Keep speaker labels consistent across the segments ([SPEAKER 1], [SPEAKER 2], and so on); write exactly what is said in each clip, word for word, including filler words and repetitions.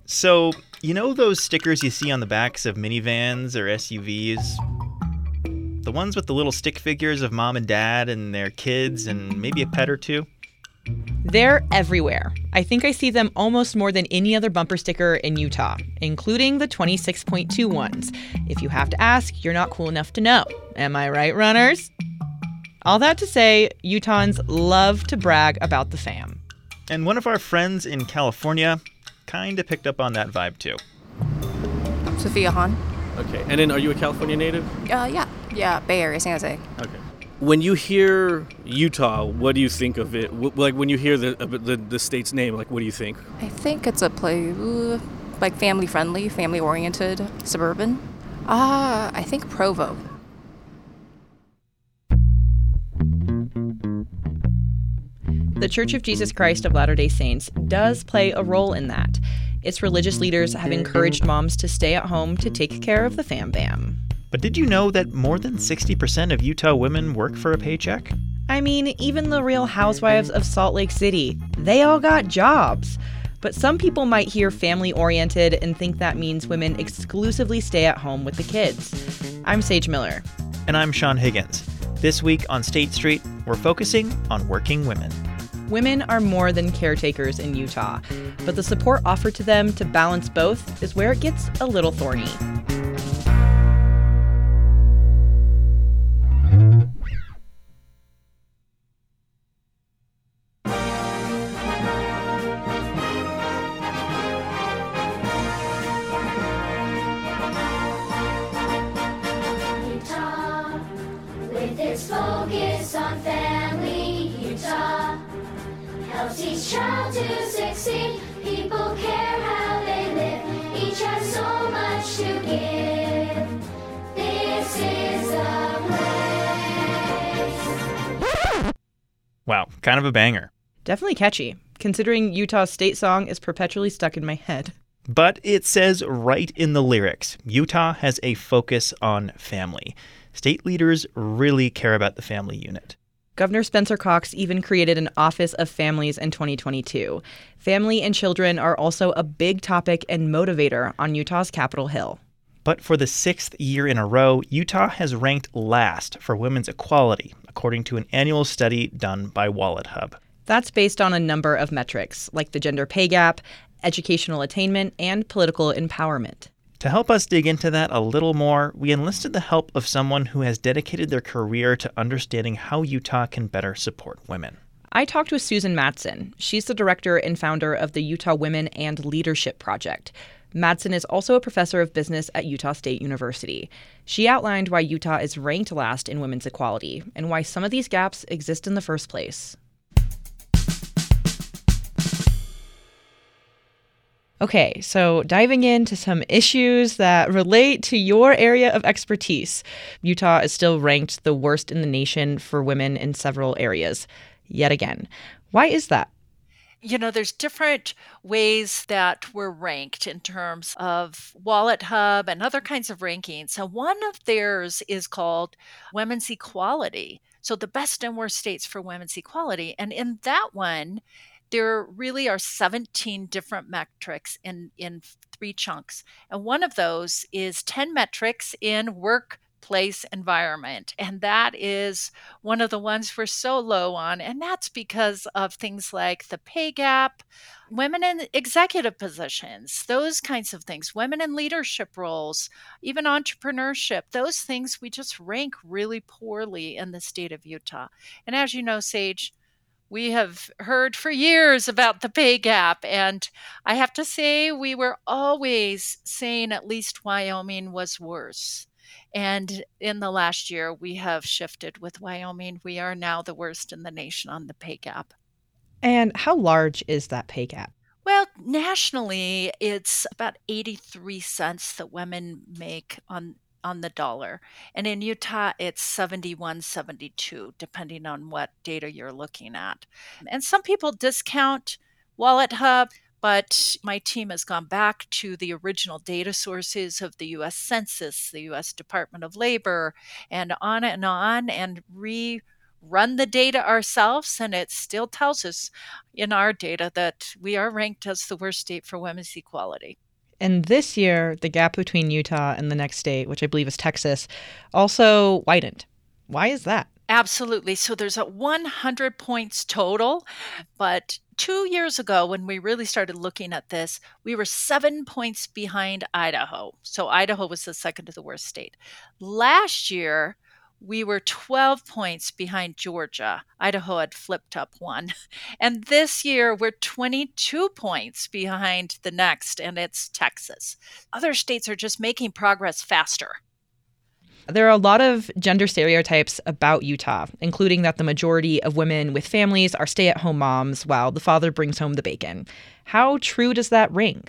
[SPEAKER 1] So, you know those stickers you see on the backs of minivans or S U Vs? The ones with the little stick figures of mom and dad and their kids and maybe a pet or two?
[SPEAKER 2] They're everywhere. I think I see them almost more than any other bumper sticker in Utah, including the twenty-six point two ones. If you have to ask, you're not cool enough to know. Am I right, runners? All that to say, Utahns love to brag about the fam.
[SPEAKER 1] And one of our friends in California kind of picked up on that vibe too.
[SPEAKER 3] Sophia Han.
[SPEAKER 4] Okay, and then are you a California native?
[SPEAKER 3] Uh, yeah, yeah, Bay Area, San Jose.
[SPEAKER 4] Okay. When you hear Utah, what do you think of it? W- like when you hear the, the the state's name, like what do you think?
[SPEAKER 3] I think it's a play, ooh, like family-friendly, family-oriented, suburban. Ah, uh, I think Provo.
[SPEAKER 2] The Church of Jesus Christ of Latter-day Saints does play a role in that. Its religious leaders have encouraged moms to stay at home to take care of the fam bam.
[SPEAKER 1] But did you know that more than sixty percent of Utah women work for a paycheck?
[SPEAKER 2] I mean, even the Real Housewives of Salt Lake City, they all got jobs. But some people might hear family-oriented and think that means women exclusively stay at home with the kids. I'm Sage Miller.
[SPEAKER 1] And I'm Sean Higgins. This week on State Street, we're focusing on working women.
[SPEAKER 2] Women are more than caretakers in Utah, but the support offered to them to balance both is where it gets a little thorny.
[SPEAKER 5] Utah, with its focus on family, Utah helps each child to succeed. People care how they live. Each has so much to give. This is a place.
[SPEAKER 1] Wow, kind of a banger.
[SPEAKER 2] Definitely catchy, considering Utah's state song is perpetually stuck in my head.
[SPEAKER 1] But it says right in the lyrics, Utah has a focus on family. State leaders really care about the family unit.
[SPEAKER 2] Governor Spencer Cox even created an Office of Families in twenty twenty-two. Family and children are also a big topic and motivator on Utah's Capitol Hill.
[SPEAKER 1] But for the sixth year in a row, Utah has ranked last for women's equality, according to an annual study done by WalletHub.
[SPEAKER 2] That's based on a number of metrics, like the gender pay gap, educational attainment, and political empowerment.
[SPEAKER 1] To help us dig into that a little more, we enlisted the help of someone who has dedicated their career to understanding how Utah can better support women.
[SPEAKER 2] I talked with Susan Madsen. She's the director and founder of the Utah Women and Leadership Project. Madsen is also a professor of business at Utah State University. She outlined why Utah is ranked last in women's equality and why some of these gaps exist in the first place. Okay, so diving into some issues that relate to your area of expertise. Utah is still ranked the worst in the nation for women in several areas, yet again. Why is that?
[SPEAKER 6] You know, there's different ways that we're ranked in terms of WalletHub and other kinds of rankings. So one of theirs is called Women's Equality. So the best and worst states for women's equality. And in that one, there really are seventeen different metrics in, in three chunks. And one of those is ten metrics in workplace environment. And that is one of the ones we're so low on. And that's because of things like the pay gap, women in executive positions, those kinds of things, women in leadership roles, even entrepreneurship, those things we just rank really poorly in the state of Utah. And as you know, Sage, we have heard for years about the pay gap, and I have to say we were always saying at least Wyoming was worse. And in the last year, we have shifted with Wyoming. We are now the worst in the nation on the pay gap.
[SPEAKER 2] And how large is that pay gap?
[SPEAKER 6] Well, nationally, it's about eighty-three cents that women make on on the dollar. And in Utah, it's seventy-one, seventy-two, depending on what data you're looking at. And some people discount WalletHub, but my team has gone back to the original data sources of the U S Census, the U S Department of Labor, and on and on, and re run the data ourselves, and it still tells us in our data that we are ranked as the worst state for women's equality.
[SPEAKER 2] And this year, the gap between Utah and the next state, which I believe is Texas, also widened. Why is that?
[SPEAKER 6] Absolutely. So there's a one hundred points total, but two years ago when we really started looking at this, we were seven points behind Idaho. So Idaho was the second to the worst state. Last year, we were twelve points behind Georgia. Idaho had flipped up one. And this year, we're twenty-two points behind the next, and it's Texas. Other states are just making progress faster.
[SPEAKER 2] There are a lot of gender stereotypes about Utah, including that the majority of women with families are stay-at-home moms while the father brings home the bacon. How true does that ring?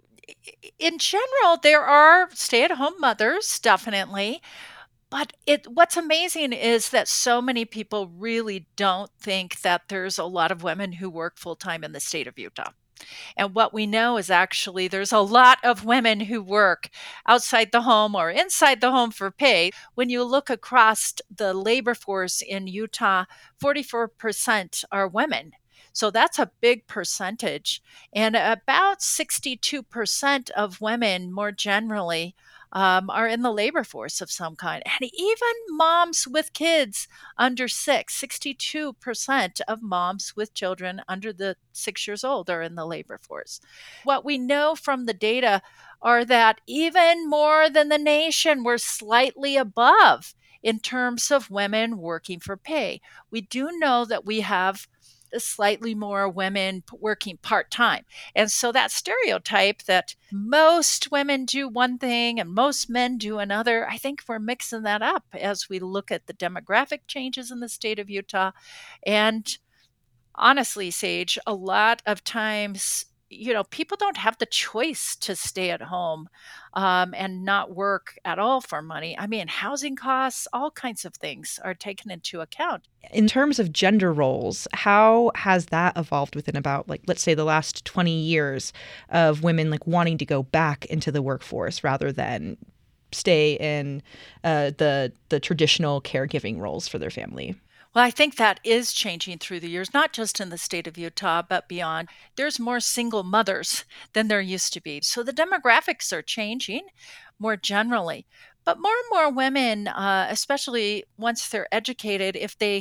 [SPEAKER 6] In general, there are stay-at-home mothers, definitely. But it, what's amazing is that so many people really don't think that there's a lot of women who work full-time in the state of Utah. And what we know is actually there's a lot of women who work outside the home or inside the home for pay. When you look across the labor force in Utah, forty-four percent are women. So that's a big percentage. And about sixty-two percent of women, more generally, um, are in the labor force of some kind. And even moms with kids under six, sixty-two percent of moms with children under the six years old are in the labor force. What we know from the data are that even more than the nation, we're slightly above in terms of women working for pay. We do know that we have slightly more women working part-time. And so that stereotype that most women do one thing and most men do another, I think we're mixing that up as we look at the demographic changes in the state of Utah. And honestly, Sage, a lot of times, you know, people don't have the choice to stay at home um, and not work at all for money. I mean, housing costs, all kinds of things are taken into account.
[SPEAKER 2] In terms of gender roles, how has that evolved within about, like, let's say the last twenty years of women like wanting to go back into the workforce rather than stay in uh, the the traditional caregiving roles for their family?
[SPEAKER 6] Well, I think that is changing through the years, not just in the state of Utah, but beyond. There's more single mothers than there used to be. So the demographics are changing more generally. But more and more women, uh, especially once they're educated, if they,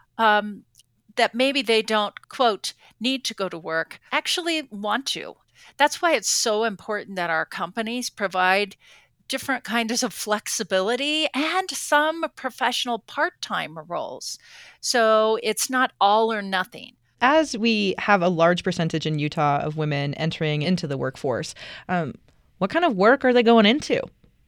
[SPEAKER 6] um, that maybe they don't, quote, need to go to work, actually want to. That's why it's so important that our companies provide different kinds of flexibility and some professional part-time roles. So it's not all or nothing.
[SPEAKER 2] As we have a large percentage in Utah of women entering into the workforce, um, what kind of work are they going into?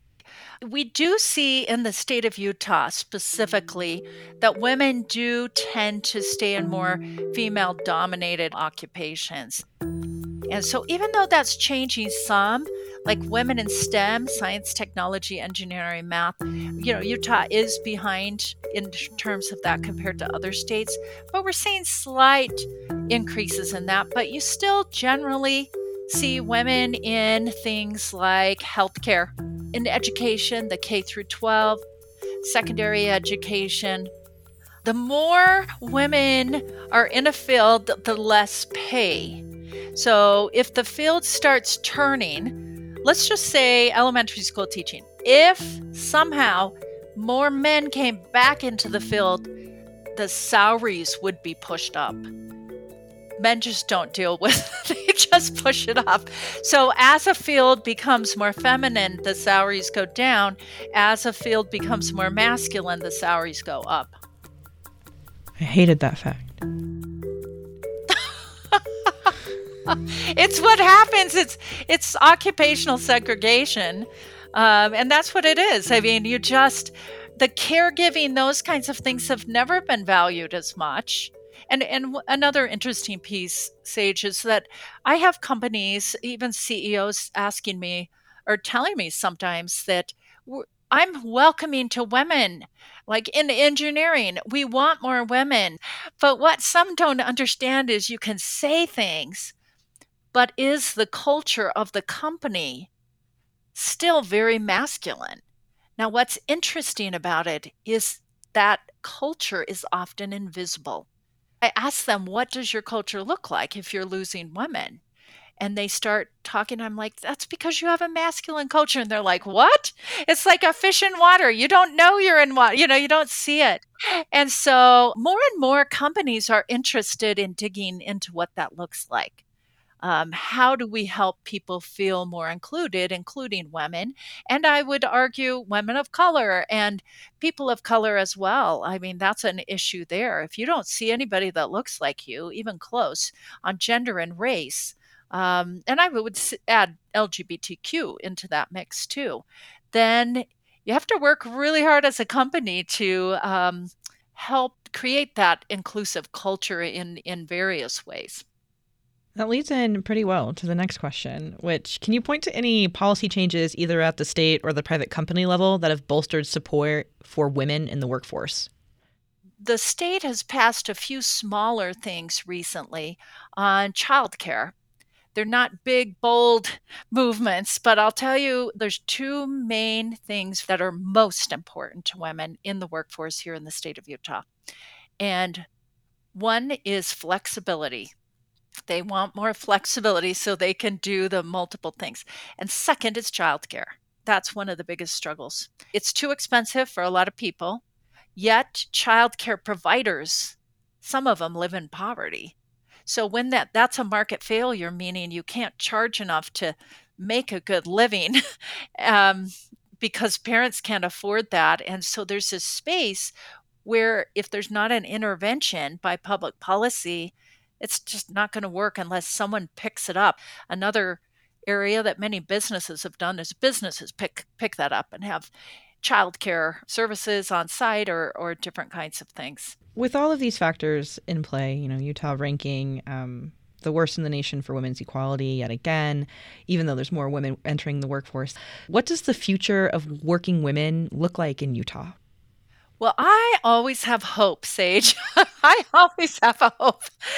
[SPEAKER 6] We do see in the state of Utah specifically that women do tend to stay in more female-dominated occupations. And so even though that's changing some, like women in STEM, science, technology, engineering, math, you know, Utah is behind in terms of that compared to other states, but we're seeing slight increases in that. But you still generally see women in things like healthcare, in education, the K through twelve, secondary education. The more women are in a field, the less pay. So if the field starts turning, let's just say elementary school teaching. If somehow more men came back into the field, the salaries would be pushed up. Men just don't deal with it. They just push it up. So as a field becomes more feminine, the salaries go down. As a field becomes more masculine, the salaries go up.
[SPEAKER 2] I hated that fact.
[SPEAKER 6] It's what happens. It's it's occupational segregation. Um, and that's what it is. I mean, you just, the caregiving, those kinds of things have never been valued as much. And and another interesting piece, Sage, is that I have companies, even C E Os asking me or telling me sometimes that we're, I'm welcoming to women. Like in engineering, we want more women. But what some don't understand is you can say things, but is the culture of the company still very masculine? Now, what's interesting about it is that culture is often invisible. I ask them, what does your culture look like if you're losing women? And they start talking. I'm like, that's because you have a masculine culture. And they're like, what? It's like a fish in water. You don't know you're in water. You know, you don't see it. And so more and more companies are interested in digging into what that looks like. Um, how do we help people feel more included, including women? And I would argue women of color and people of color as well. I mean, that's an issue there. If you don't see anybody that looks like you, even close, on gender and race, um, and I would add L G B T Q into that mix too, then you have to work really hard as a company to um, help create that inclusive culture in, in various ways.
[SPEAKER 2] That leads in pretty well to the next question, which can you point to any policy changes either at the state or the private company level that have bolstered support for women in the workforce?
[SPEAKER 6] The state has passed a few smaller things recently on childcare. They're not big, bold movements, but I'll tell you, there's two main things that are most important to women in the workforce here in the state of Utah. And one is flexibility. They want more flexibility so they can do the multiple things. And second is childcare. That's one of the biggest struggles. It's too expensive for a lot of people, yet childcare providers, some of them live in poverty. So when that that's a market failure, meaning you can't charge enough to make a good living um, because parents can't afford that. And so there's this space where if there's not an intervention by public policy, it's just not going to work unless someone picks it up. Another area that many businesses have done is businesses pick pick that up and have childcare services on site or or different kinds of things.
[SPEAKER 2] With all of these factors in play, you know, Utah ranking um, the worst in the nation for women's equality yet again, even though there's more women entering the workforce. What does the future of working women look like in Utah?
[SPEAKER 6] Well, I always have hope, Sage. I always have a hope.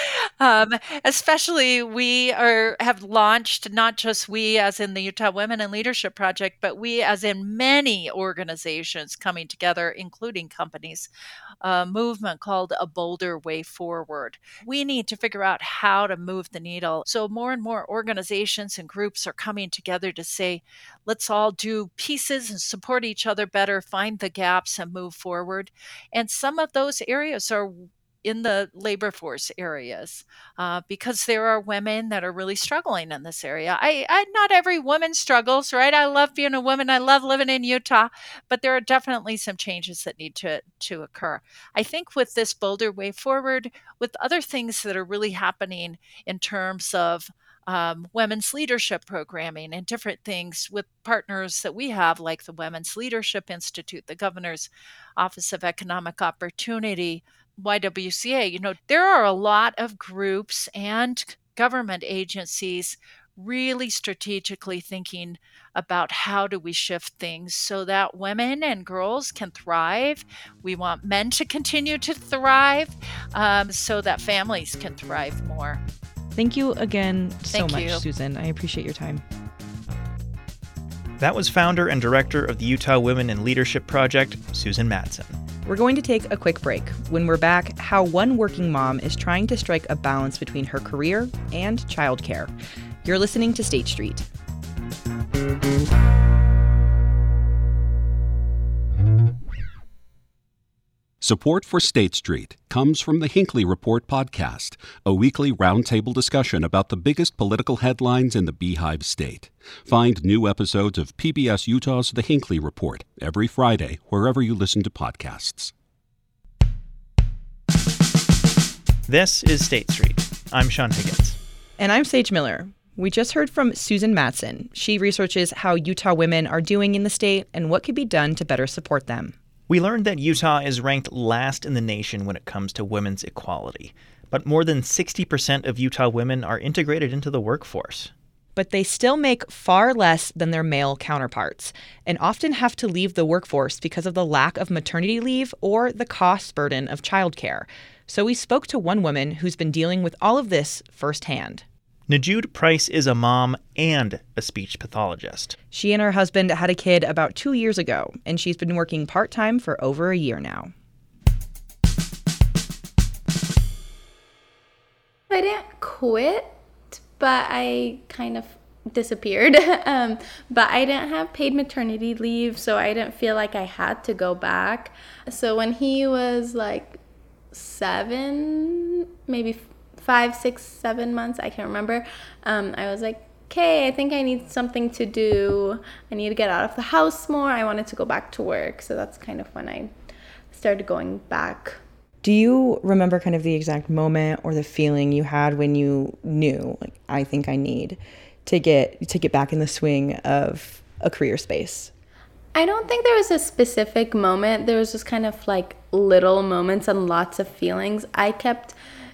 [SPEAKER 6] Um, especially we are have launched, not just we as in the Utah Women in Leadership Project, but we as in many organizations coming together, including companies, a movement called A Bolder Way Forward. We need to figure out how to move the needle. So more and more organizations and groups are coming together to say, let's all do pieces and support each other better, find the gaps and move forward. And some of those areas are in the labor force areas uh, because there are women that are really struggling in this area. I, I not every woman struggles, right? I love being a woman. I love living in Utah, but there are definitely some changes that need to, to occur. I think with this Bolder Way Forward, with other things that are really happening in terms of Um, women's leadership programming and different things with partners that we have, like the Women's Leadership Institute, the Governor's Office of Economic Opportunity, Y W C A. You know, there are a lot of groups and government agencies really strategically thinking about how do we shift things so that women and girls can thrive. We want men to continue to thrive um, so that families can thrive more.
[SPEAKER 2] Thank you again so
[SPEAKER 6] Thank
[SPEAKER 2] much,
[SPEAKER 6] you.
[SPEAKER 2] Susan. I appreciate your time.
[SPEAKER 1] That was founder and director of the Utah Women in Leadership Project, Susan Madsen.
[SPEAKER 2] We're going to take a quick break. When we're back, how one working mom is trying to strike a balance between her career and childcare. You're listening to State Street.
[SPEAKER 7] Support for State Street comes from the Hinckley Report podcast, a weekly roundtable discussion about the biggest political headlines in the Beehive State. Find new episodes of P B S Utah's The Hinckley Report every Friday, wherever you listen to podcasts.
[SPEAKER 1] This is State Street. I'm Sean Higgins.
[SPEAKER 2] And I'm Sage Miller. We just heard from Susan Madsen. She researches how Utah women are doing in the state and what could be done to better support them.
[SPEAKER 1] We learned that Utah is ranked last in the nation when it comes to women's equality, but more than sixty percent of Utah women are integrated into the workforce.
[SPEAKER 2] But they still make far less than their male counterparts and often have to leave the workforce because of the lack of maternity leave or the cost burden of childcare. So we spoke to one woman who's been dealing with all of this firsthand.
[SPEAKER 1] Najude Price is a mom and a speech pathologist.
[SPEAKER 2] She and her husband had a kid about two years ago, and she's been working part-time for over a year now.
[SPEAKER 8] I didn't quit, but I kind of disappeared. um, but I didn't have paid maternity leave, so I didn't feel like I had to go back. So when he was like seven, maybe five, six, seven months, I can't remember, um, I was like, okay, I think I need something to do. I need to get out of the house more. I wanted to go back to work. So that's kind of when I started going back.
[SPEAKER 2] Do you remember kind of the exact moment or the feeling you had when you knew, like, I think I need to get to get back in the swing of a career space?
[SPEAKER 8] I don't think there was a specific moment. There was just kind of like little moments and lots of feelings. I kept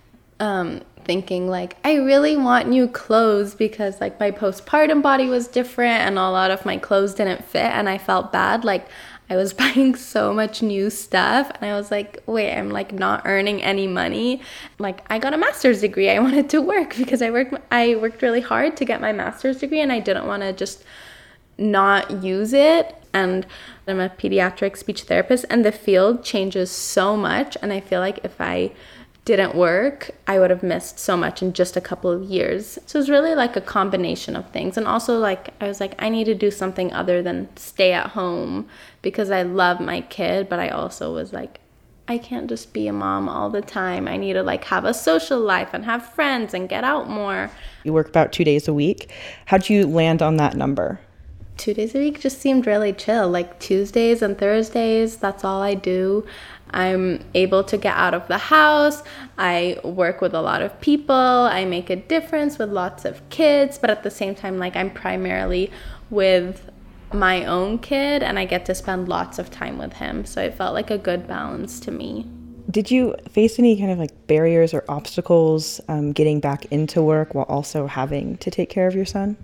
[SPEAKER 8] um, thinking like, I really want new clothes because like my postpartum body was different and a lot of my clothes didn't fit, and I felt bad. Like I was buying so much new stuff and I was like, wait, I'm like not earning any money. Like I got a master's degree. I wanted to work because I worked I worked really hard to get my master's degree, and I didn't want to just not use it. And I'm a pediatric speech therapist, and the field changes so much, and I feel like if I didn't work, I would have missed so much in just a couple of years. So it's really like a combination of things. And also like, I was like, I need to do something other than stay at home because I love my kid. But I also was like, I can't just be a mom all the time. I need to like have a social life and have friends and get out more.
[SPEAKER 2] You work about two days a week. How'd you land on that number?
[SPEAKER 8] Two days a week just seemed really chill. Like Tuesdays and Thursdays, that's all I do. I'm able to get out of the house. I work with a lot of people. I make a difference with lots of kids, but at the same time, like I'm primarily with my own kid and I get to spend lots of time with him. So it felt like a good balance to me.
[SPEAKER 2] Did you face any kind of like barriers or obstacles um, getting back into work while also having to take care of your son?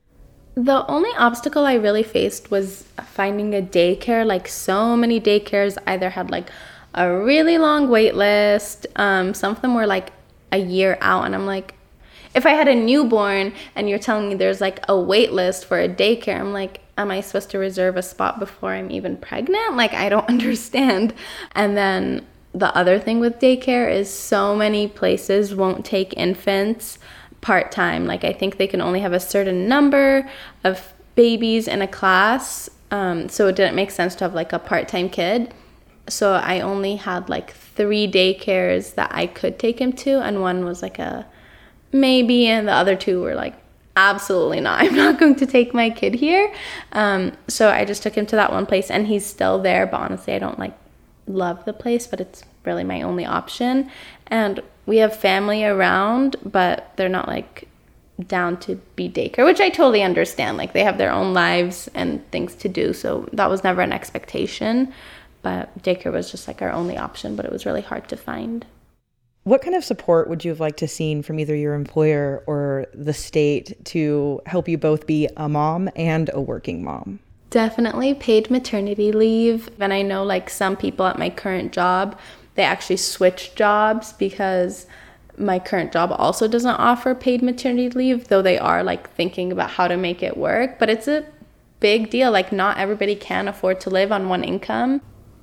[SPEAKER 8] The only obstacle I really faced was finding a daycare. Like so many daycares either had like a really long wait list. Um, some of them were like a year out. And I'm like, if I had a newborn and you're telling me there's like a wait list for a daycare, I'm like, am I supposed to reserve a spot before I'm even pregnant? Like, I don't understand. And then the other thing with daycare is so many places won't take infants part-time. Like I think they can only have a certain number of babies in a class. Um, so it didn't make sense to have like a part-time kid. So I only had like three daycares that I could take him to, and one was like a maybe, and the other two were like, absolutely not. I'm not going to take my kid here. Um, so I just took him to that one place, and he's still there. But honestly, I don't like love the place, but it's really my only option. And we have family around, but they're not like down to be daycare, which I totally understand. Like they have their own lives and things to do. So that was never an expectation. But daycare was just like our only option, but it was really hard to find.
[SPEAKER 2] What kind of support would you have liked to seen from either your employer or the state to help you both be a mom and a working mom?
[SPEAKER 8] Definitely paid maternity leave. And I know like some people at my current job, they actually switched jobs because my current job also doesn't offer paid maternity leave, though they are like thinking about how to make it work. But it's a big deal. Like not everybody can afford to live on one income.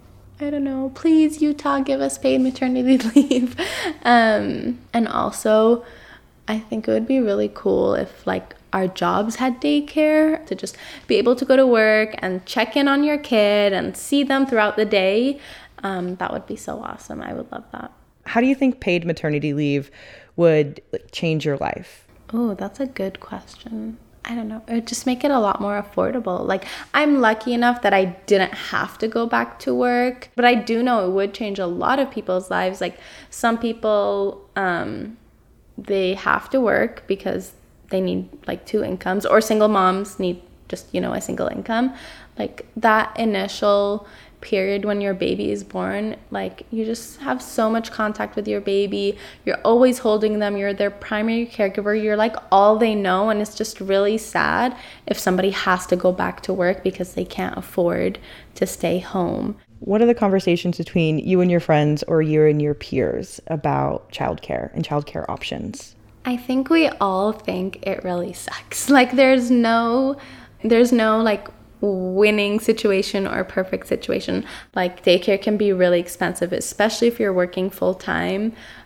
[SPEAKER 8] I don't know, please, Utah, give us paid maternity leave. Um, and also, I think it would be really cool if like our jobs had daycare, to just be able to go to work and check in on your kid and see them throughout the day. Um, that would be so awesome. I would love that.
[SPEAKER 2] How do you think paid maternity leave would like, change your life?
[SPEAKER 8] Oh, that's a good question. I don't know. It would just make it a lot more affordable. Like, I'm lucky enough that I didn't have to go back to work, but I do know it would change a lot of people's lives. Like, some people, um, they have to work because they need like two incomes, or single moms need just, you know, a single income. Like that initial period when your baby is born, like you just have so much contact with your baby. You're always holding them. You're their primary caregiver. You're like all they know. And it's just really sad if somebody has to go back to work because they can't afford to stay home.
[SPEAKER 2] What are the conversations between you and your friends or you and your peers about childcare and childcare options?
[SPEAKER 8] I think we all think it really sucks. Like there's no, there's no like winning situation or perfect situation. Like daycare can be really expensive, especially if you're working full time.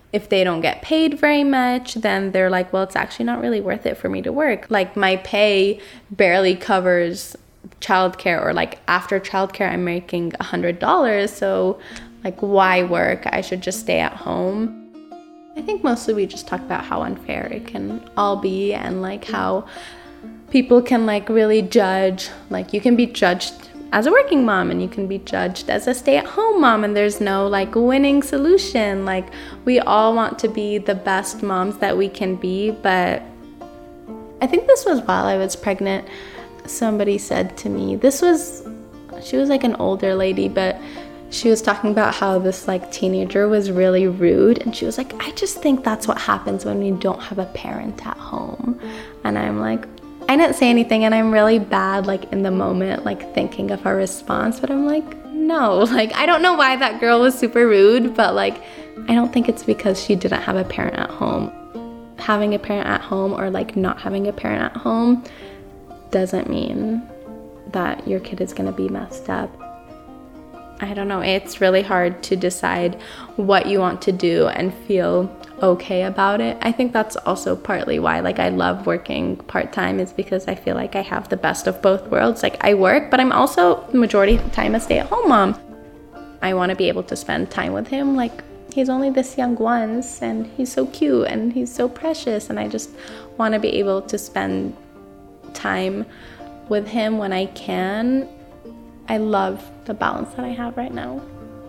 [SPEAKER 8] if they don't get paid very much, then they're like, well, it's actually not really worth it for me to work. Like my pay barely covers childcare, or like after childcare, I'm making one hundred dollars. So like, why work? I should just stay at home. I think mostly we just talk about how unfair it can all be, and like how people can like really judge. Like you can be judged as a working mom and you can be judged as a stay-at-home mom, and there's no like winning solution. Like we all want to be the best moms that we can be, but I think this was while I was pregnant. Somebody said to me, this was, she was like an older lady, but she was talking about how this like teenager was really rude, and she was like, I just think that's what happens when we don't have a parent at home. And I'm like, I didn't say anything, and I'm really bad like in the moment, like thinking of her response, but I'm like, no, like I don't know why that girl was super rude, but like I don't think it's because she didn't have a parent at home. Having a parent at home or like not having a parent at home doesn't mean that your kid is gonna be messed up. I don't know, it's really hard to decide what you want to do and feel okay about it. I think that's also partly why like I love working part-time, is because I feel like I have the best of both worlds. Like I work, but I'm also the majority of the time a stay-at-home mom. I want to be able to spend time with him. Like he's only this young once, and he's so cute and he's so precious, and I just want to be able to spend time with him when I can. I love the balance that I have right now.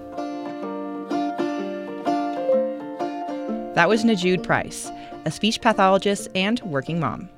[SPEAKER 2] That was Najude Price, a speech pathologist and working mom.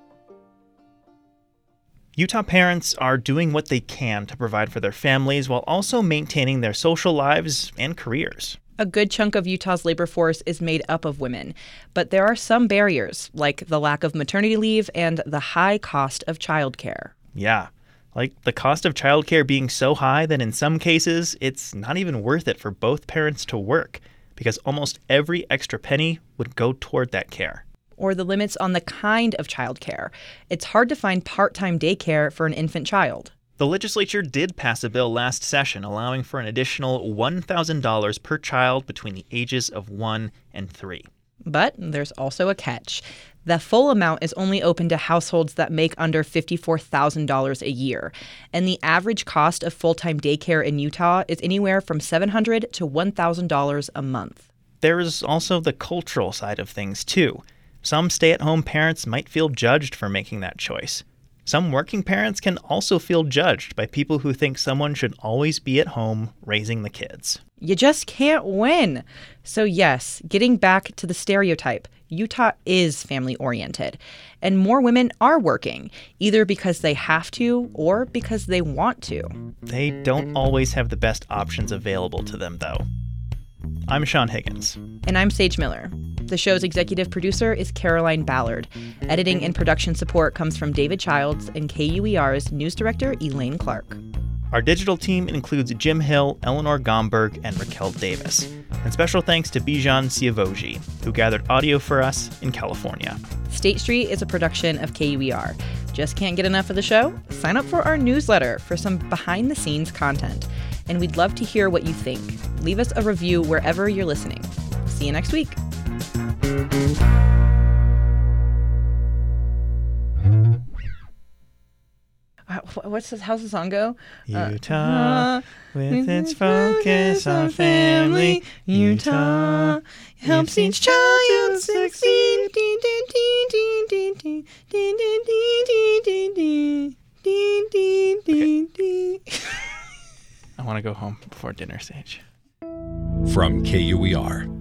[SPEAKER 1] Utah parents are doing what they can to provide for their families while also maintaining their social lives and careers.
[SPEAKER 2] A good chunk of Utah's labor force is made up of women, but there are some barriers, like the lack of maternity leave and the high cost of childcare.
[SPEAKER 1] Yeah, like the cost of childcare being so high that in some cases it's not even worth it for both parents to work, because almost every extra penny would go toward that care.
[SPEAKER 2] Or the limits on the kind of childcare. It's hard to find part-time daycare for an infant child.
[SPEAKER 1] The legislature did pass a bill last session allowing for an additional one thousand dollars per child between the ages of one and three.
[SPEAKER 2] But there's also a catch. The full amount is only open to households that make under fifty-four thousand dollars a year. And the average cost of full-time daycare in Utah is anywhere from seven hundred dollars to one thousand dollars a month.
[SPEAKER 1] There is also the cultural side of things, too. Some stay-at-home parents might feel judged for making that choice. Some working parents can also feel judged by people who think someone should always be at home raising the kids.
[SPEAKER 2] You just can't win. So yes, getting back to the stereotype, Utah is family-oriented. And more women are working, either because they have to or because they want to.
[SPEAKER 1] They don't always have the best options available to them, though. I'm Sean Higgins.
[SPEAKER 2] And I'm Sage Miller. The show's executive producer is Caroline Ballard. Editing and production support comes from David Childs and K U E R's news director, Elaine Clark.
[SPEAKER 1] Our digital team includes Jim Hill, Eleanor Gomberg, and Raquel Davis. And special thanks to Bijan Siavoji, who gathered audio for us in California.
[SPEAKER 2] State Street is a production of K U E R. Just can't get enough of the show? Sign up for our newsletter for some behind-the-scenes content. And we'd love to hear what you think. Leave us a review wherever you're listening. See you next week. What's this? How's the song go?
[SPEAKER 1] Utah, uh, with its focus on family. Utah helps each child succeed. Okay. I want to go home before dinner, Sage.
[SPEAKER 7] From K U E R,